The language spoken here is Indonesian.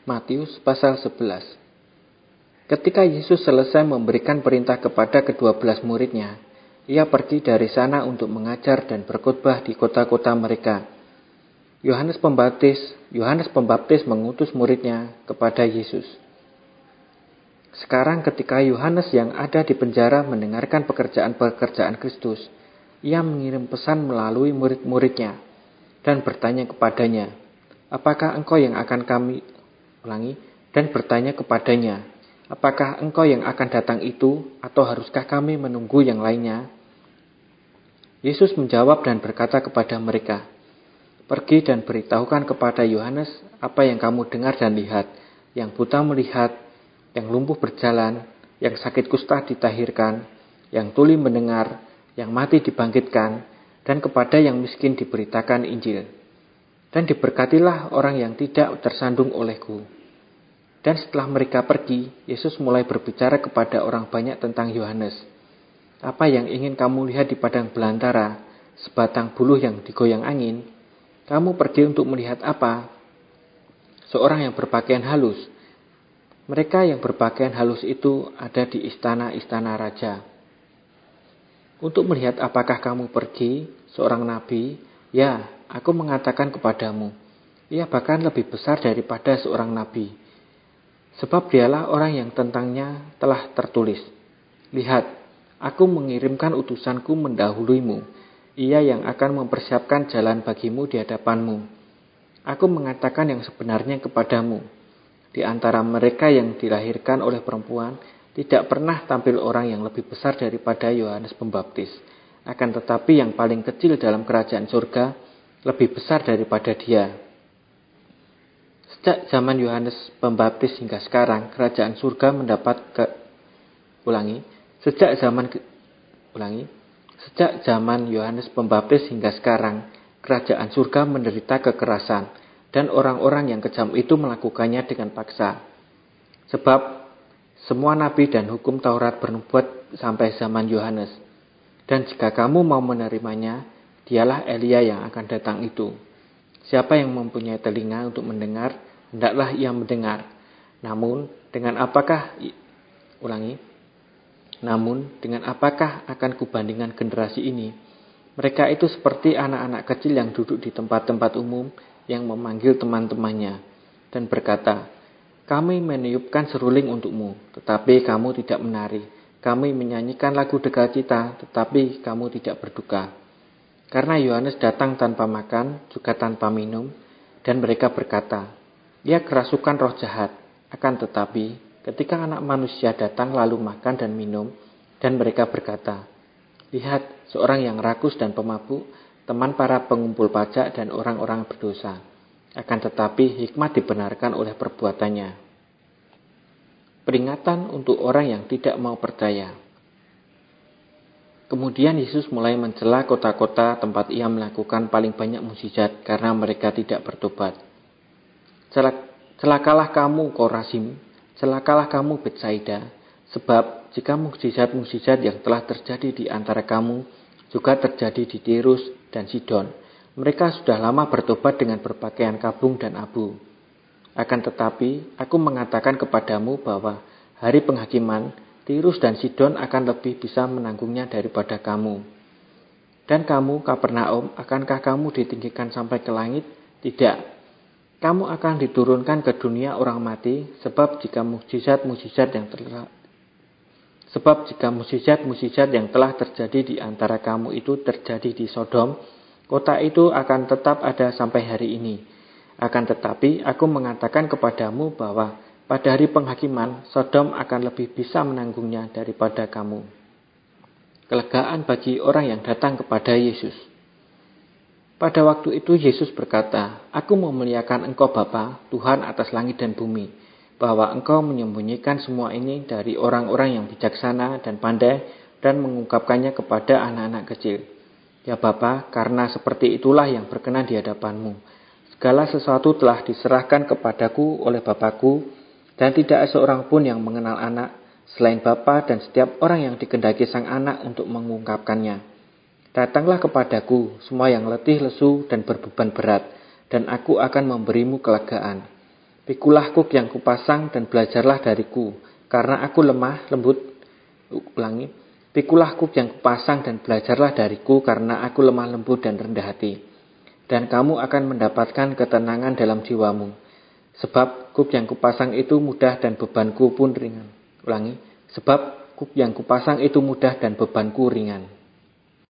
Matius pasal 11. Ketika Yesus selesai memberikan perintah kepada ke-12 muridnya, ia pergi dari sana untuk mengajar dan berkhotbah di kota-kota mereka. Yohanes Pembaptis mengutus muridnya kepada Yesus. Sekarang ketika Yohanes yang ada di penjara mendengarkan pekerjaan-pekerjaan Kristus, ia mengirim pesan melalui murid-muridnya dan bertanya kepadanya, apakah engkau yang akan datang itu, atau haruskah kami menunggu yang lainnya? Yesus menjawab dan berkata kepada mereka, pergi dan beritahukan kepada Yohanes apa yang kamu dengar dan lihat, yang buta melihat, yang lumpuh berjalan, yang sakit kusta ditahirkan, yang tuli mendengar, yang mati dibangkitkan, dan kepada yang miskin diberitakan Injil. Dan diberkatilah orang yang tidak tersandung olehku. Dan setelah mereka pergi, Yesus mulai berbicara kepada orang banyak tentang Yohanes. Apa yang ingin kamu lihat di padang belantara, sebatang buluh yang digoyang angin? Kamu pergi untuk melihat apa? Seorang yang berpakaian halus. Mereka yang berpakaian halus itu ada di istana-istana raja. Untuk melihat apakah kamu pergi, seorang nabi? Ya, aku mengatakan kepadamu, ia bahkan lebih besar daripada seorang nabi. Sebab dialah orang yang tentangnya telah tertulis. Lihat, aku mengirimkan utusanku mendahuluimu. Ia yang akan mempersiapkan jalan bagimu di hadapanmu. Aku mengatakan yang sebenarnya kepadamu. Di antara mereka yang dilahirkan oleh perempuan, tidak pernah tampil orang yang lebih besar daripada Yohanes Pembaptis. Akan tetapi yang paling kecil dalam kerajaan surga, lebih besar daripada dia. Sejak zaman Yohanes Pembaptis hingga sekarang, kerajaan surga Sejak zaman Yohanes Pembaptis hingga sekarang, kerajaan surga menderita kekerasan, dan orang-orang yang kejam itu melakukannya dengan paksa. Sebab semua nabi dan hukum Taurat bernubuat sampai zaman Yohanes. Dan jika kamu mau menerimanya, dialah Elia yang akan datang itu. Siapa yang mempunyai telinga untuk mendengar, hendaklah ia mendengar. Namun, dengan apakah akan kubandingkan generasi ini? Mereka itu seperti anak-anak kecil yang duduk di tempat-tempat umum, yang memanggil teman-temannya, dan berkata, kami meniupkan seruling untukmu, tetapi kamu tidak menari. Kami menyanyikan lagu duka cita, tetapi kamu tidak berduka. Karena Yohanes datang tanpa makan, juga tanpa minum, dan mereka berkata, ia kerasukan roh jahat. Akan tetapi, ketika Anak Manusia datang lalu makan dan minum, dan mereka berkata, lihat, seorang yang rakus dan pemabuk, teman para pengumpul pajak dan orang-orang berdosa. Akan tetapi, hikmat dibenarkan oleh perbuatannya. Peringatan untuk orang yang tidak mau percaya. Kemudian Yesus mulai mencela kota-kota tempat ia melakukan paling banyak mukjizat karena mereka tidak bertobat. Celakalah kamu Korazim, celakalah kamu Betsaida, sebab jika mukjizat-mukjizat yang telah terjadi di antara kamu juga terjadi di Tirus dan Sidon, mereka sudah lama bertobat dengan berpakaian kabung dan abu. Akan tetapi, aku mengatakan kepadamu bahwa hari penghakiman, Tirus dan Sidon akan lebih bisa menanggungnya daripada kamu. Dan kamu, Kapernaum, akankah kamu ditinggikan sampai ke langit? Tidak. Kamu akan diturunkan ke dunia orang mati, sebab jika mukjizat-mukjizat yang telah terjadi di antara kamu itu terjadi di Sodom, kota itu akan tetap ada sampai hari ini. Akan tetapi, aku mengatakan kepadamu bahwa pada hari penghakiman, Sodom akan lebih bisa menanggungnya daripada kamu. Kelegaan bagi orang yang datang kepada Yesus. Pada waktu itu Yesus berkata, aku memuliakan Engkau Bapa, Tuhan atas langit dan bumi, bahwa Engkau menyembunyikan semua ini dari orang-orang yang bijaksana dan pandai dan mengungkapkannya kepada anak-anak kecil. Ya Bapa, karena seperti itulah yang berkenan di hadapan-Mu. Segala sesuatu telah diserahkan kepadaku oleh Bapakku, dan tidak seorang pun yang mengenal anak selain Bapa dan setiap orang yang dikehendaki sang anak untuk mengungkapkannya. Datanglah kepadaku semua yang letih, lesu, dan berbeban berat, dan aku akan memberimu kelegaan. Pikulah kuk yang kupasang dan belajarlah dariku, karena aku lemah lembut. Ulangi. Pikulah kuk yang kupasang dan belajarlah dariku, karena aku lemah lembut dan rendah hati. Dan kamu akan mendapatkan ketenangan dalam jiwamu. Sebab kuk yang kupasang itu mudah dan bebanku pun ringan. Ulangi. Sebab kuk yang kupasang itu mudah dan bebanku ringan.